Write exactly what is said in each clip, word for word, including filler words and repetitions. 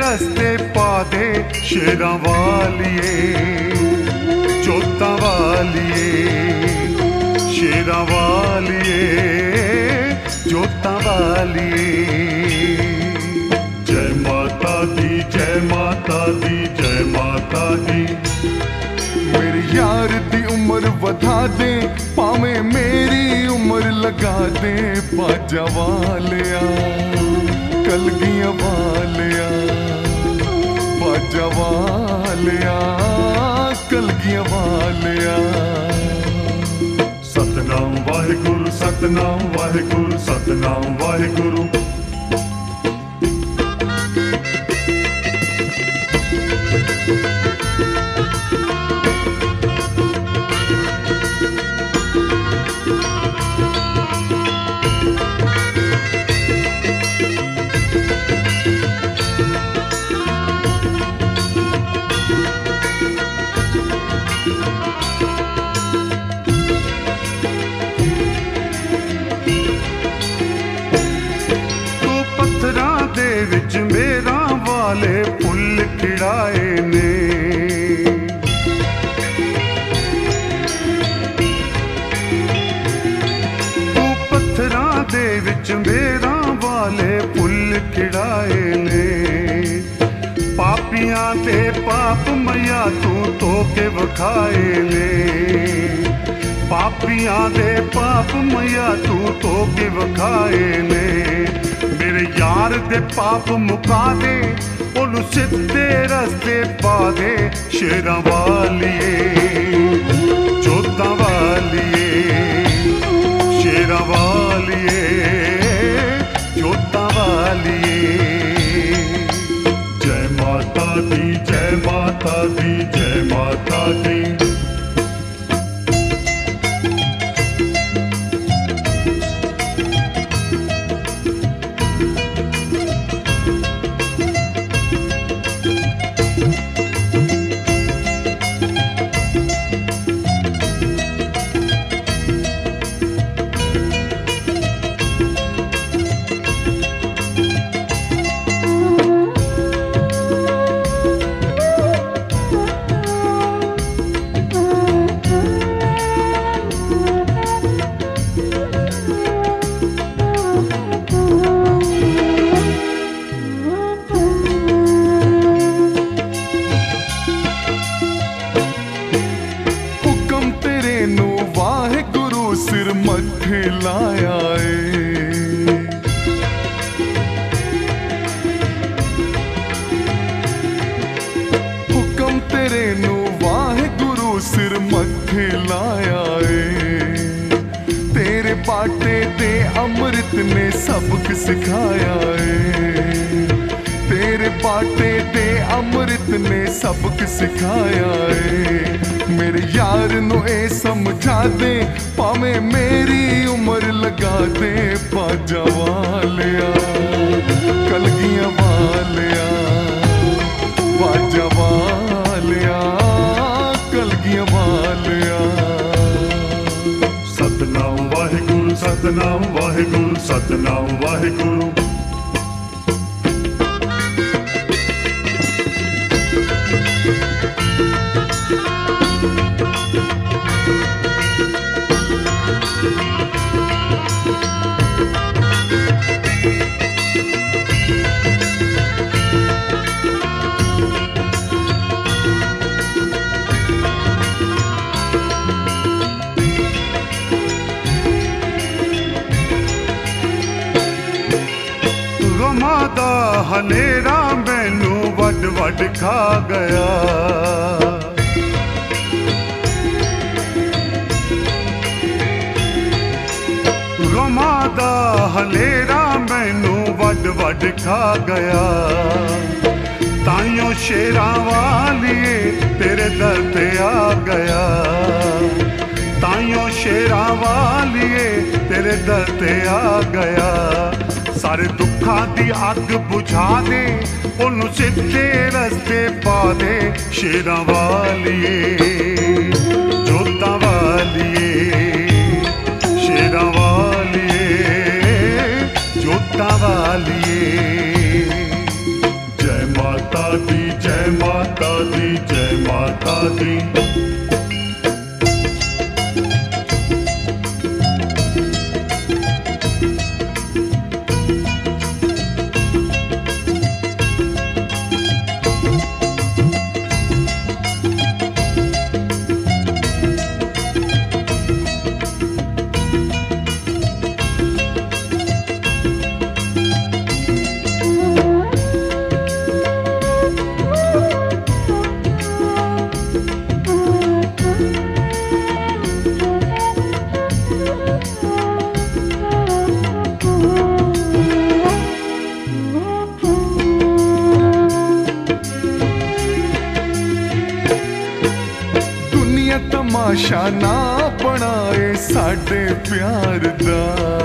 रस्ते पा दे शेरां वालिए, जोतां वालिए, शेरां वालिए, जोतां वालिए। जय माता दी, जय माता दी, जय माता दी। मेरे यार दी उम्र वधा दे, भावें मेरी उम्र लगा दे। बाजा वालिया, कलगियां वालिया, बाजा वालिया, कलगियां वालिया। सतनाम वाहिगुरु, सतनाम वाहिगुरु, सतनाम वाहिगुरु। विच मेरा वाले फुल खिड़ाए ने, तू पत्थरां दे विच मेरा वाले फुल खिड़ाए ने। पापियां दे पाप मैया तू धो के वखाए ने, पापियां दे पाप मैया तू धो के वखाए ने। मेरे यार दे पाप मुका दे, ओनू सीधे रस्ते पा दे। शेरां वालिए, जोतां वालिए, शेरां वालिए, जोतां वालिए। जय माता दी, जय माता दी, जय माता दी। सिर मथे लाया ए, हुक्म तेरे नू वाहिगुरु सिर मथे लाया ए। तेरे बाटे दे अमृत ने सबक सिखाया ए, तेरे बाटे दे अमृत ने सबक सिखाया ए। मेरे यार नू ए समझा दे, भावें मेरी उम्र लगा दे। बाजा वालिया, कलगियां वालिया, बाजा वालिया, कलगियां वालिया। सतनाम वाहिगुरु, सतनाम वाहिगुरु, सतनाम वाहिगुरु। दा हनेरा मैनू वड वड खा गया, गमा दा हनेरा मैनू वड वड खा गया। ताइयों शेरां वालिए तेरे दर पे आ गया, ताइयों शेरां वालिए तेरे दर पे आ गया। सारे दुखा दी अग बुझा दे, ओनू सीधे रस्ते पा दे। शेरां वालिए, जोतां वालिए, शेरां वालिए, जोतां वालिए। जय माता माता दी जय माता दी जय माता दी। तमाशा ना बनाए साडे प्यार दा,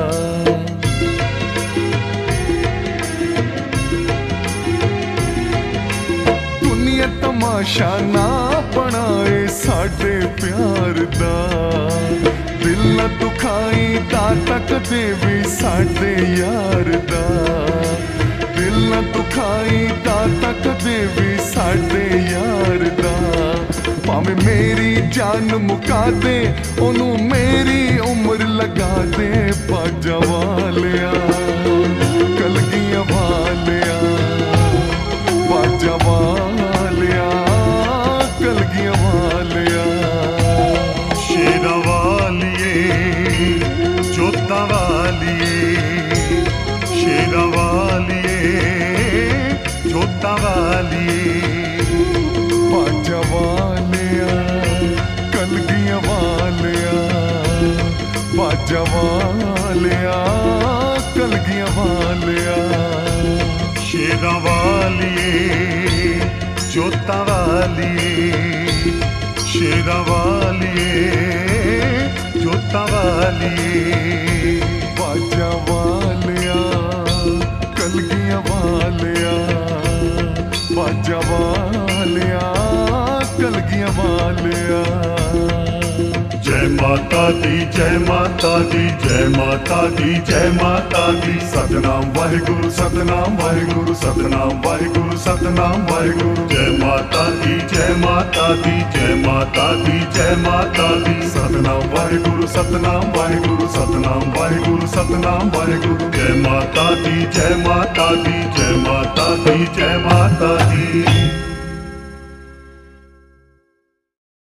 दुनिया तमाशा ना बनाए साडे प्यार दा। दिल न दुखाई दाता कदे भी साडे यार दा, दिल न दुखाई दाता कदे भी साडे यार दा। भावें मेरी जान मुका दे ओनू मेरी उम्र लगा दे, बाजा वालिया कलगियां वालिया, बाजा वालिया कलगियां वालिया। शेरा वालिए जोता वालिए, शेरा वालिए जोता वालिए, बाजा वालिया कलगियां वालिया, बाजा वालिया कलगियां वालिया। शेरा वालिए जोता वालिए, शेरा वालिए जोता वालिए, बाजा वालिया कलगियां वालिया, बाजा वालिया कलगियां वालिया। जय माता दी जय माता दी जय माता दी जय माता दी। सतनाम वाहिगुरु सतनाम वाहिगुरु सतनाम वाहिगुरु सतनाम वाहिगुरु। जय माता दी जय माता दी जय माता दी जय माता दी। सतनाम वाहिगुरु सतनाम वाहिगुरु सतनाम वाहिगुरु सतनाम वाहिगुरु। जय माता दी जय माता दी जय माता दी जय माता दी।